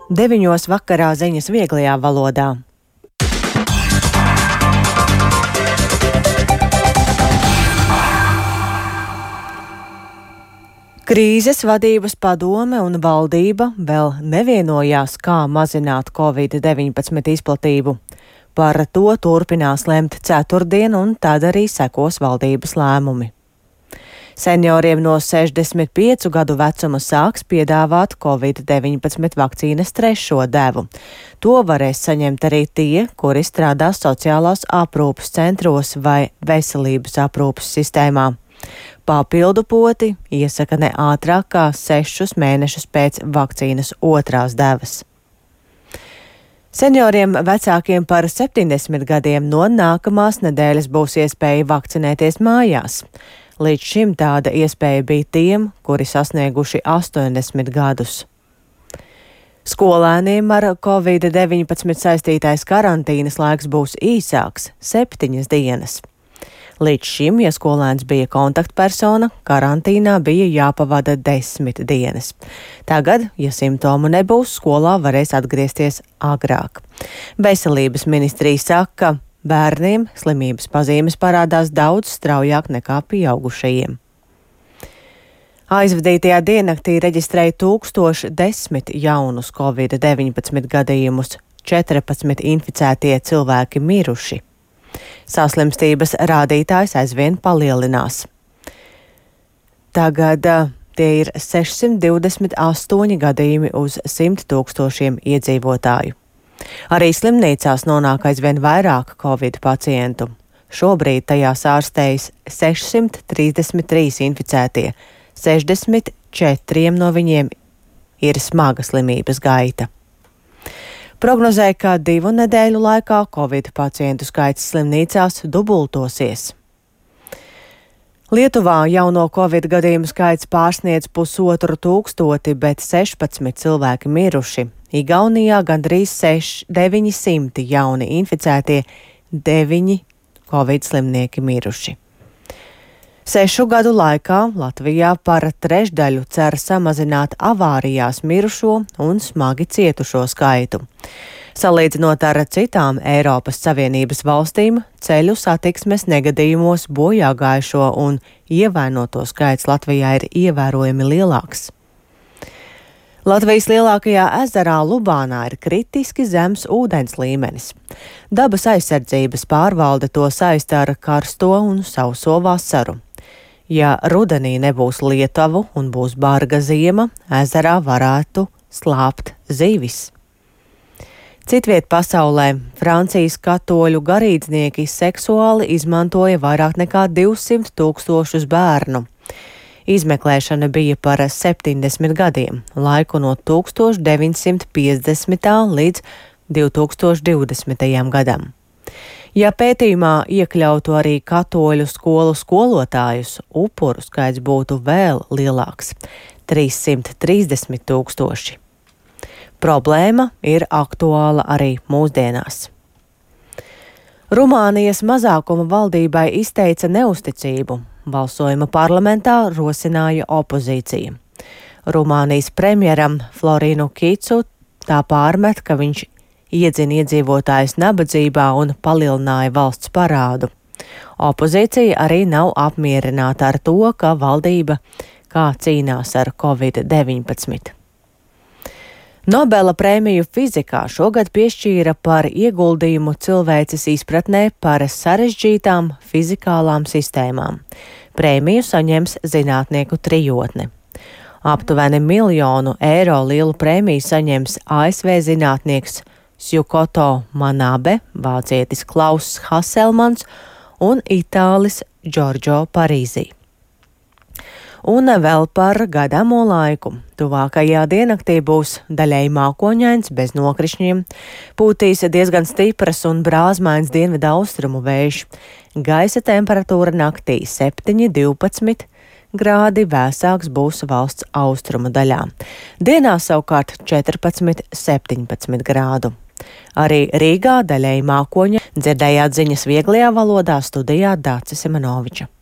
9 vakarā ziņas vieglajā valodā. Krīzes vadības padome un valdība vēl nevienojās, kā mazināt Covid-19 izplatību. Par to turpinās lemt ceturtdien, un tad arī sekos valdības lēmumi. Senioriem no 65 gadu vecuma sāks piedāvāt Covid-19 vakcīnas 3. devu. To varēs saņemt arī tie, kuri strādā sociālās aprūpes centros vai veselības aprūpes sistēmā. Papildu poti iesaka ne ātrāk kā 6 mēnešus pēc vakcīnas 2. devas. Senioriem vecākiem par 70 gadiem no nākamās nedēļas būs iespēja vakcinēties mājās. Līdz šim tāda iespēja bija tiem, kuri sasnieguši 80 gadus. Skolēniem ar Covid-19 saistītais karantīnas laiks būs īsāks - 7 dienas. Līdz šim, ja skolēns bija kontaktpersona, karantīnā bija jāpavada 10 dienas. Tagad, ja simptomu nebūs, skolā varēs atgriezties agrāk. Veselības ministrija saka, ka bērniem slimības pazīmes parādās daudz straujāk nekā pieaugušajiem. Aizvadītajā diennaktī reģistrēja 1010 jaunus Covid-19 gadījumus, 14 inficētie cilvēki miruši. Saslimstības rādītājs aizvien palielinās. Tagad tie ir 628 gadījumi uz 100 000 iedzīvotāju. Arī slimnīcās nonāk aizvien vairāk Covid pacientu. Šobrīd tajās ārstējas 633 inficētie, 64 no viņiem ir smaga slimības gaita. Prognozē, ka 2 nedēļu laikā Covid pacientu skaits slimnīcās dubultosies. Lietuvā jauno Covid gadījumu skaits pārsniedz 1500, bet 16 cilvēki miruši. Igaunijā gandrīz 900 jauni inficētie, 9 Covid slimnieki miruši. 6 gadu laikā Latvijā par trešdaļu cer samazināt avārijās mirušo un smagi cietušo skaitu. Salīdzinot ar citām Eiropas Savienības valstīm, ceļu satiksmes negadījumos bojāgājušo un ievainoto skaits Latvijā ir ievērojami lielāks. Latvijas lielākajā ezerā Lubānā ir kritiski zems ūdens līmenis. Dabas aizsardzības pārvalde to saista ar karsto un sauso vasaru. Ja rudenī nebūs lietuvu un būs barga ziema, ezerā varētu slāpt zivis. Citviet pasaulē Francijas katoļu garīdznieki seksuāli izmantoja vairāk nekā 200 000 bērnu. Izmeklēšana bija par 70 gadiem, laiku no 1950. līdz 2020. gadam. Ja pētījumā iekļautu arī katoļu skolu skolotājus, upuru skaits būtu vēl lielāks - 330 000. Problēma ir aktuāla arī mūsdienās. Rumānijas mazākuma valdībai izteica neusticību. Balsojuma parlamentā rosināja opozīcija. Rumānijas premjeram Florinu Kicu tā pārmet, ka viņš iedzina iedzīvotājus nabadzībā un palielināja valsts parādu. Opozīcija arī nav apmierināta ar to, ka valdība kā cīnās ar Covid-19. Nobela prēmiju fizikā šogad piešķīra par ieguldījumu cilvēces izpratnē par sarežģītām fizikālām sistēmām. Prēmiju saņems zinātnieku trijotne. Aptuveni €1 000 lielu prēmiju saņems ASV zinātnieks Sjukoto Manabe, vācietis Klauss Haselmans un itālis Giorgio Parīzi. Un vēl par gaidāmo laiku. Tuvākajā diennaktī būs daļēji mākoņains, bez nokrišņiem, pūtīs diezgan stipras un brāzmains dienvidu austrumu vējš. Gaisa temperatūra naktī 7–12 grādi, vēsāks būs valsts austrumu daļā. Dienā savukārt 14–17 grādu. Arī Rīgā daļēji mākoņa. Dzirdējāt ziņas vieglajā valodā, studijā Dācis Simanoviča.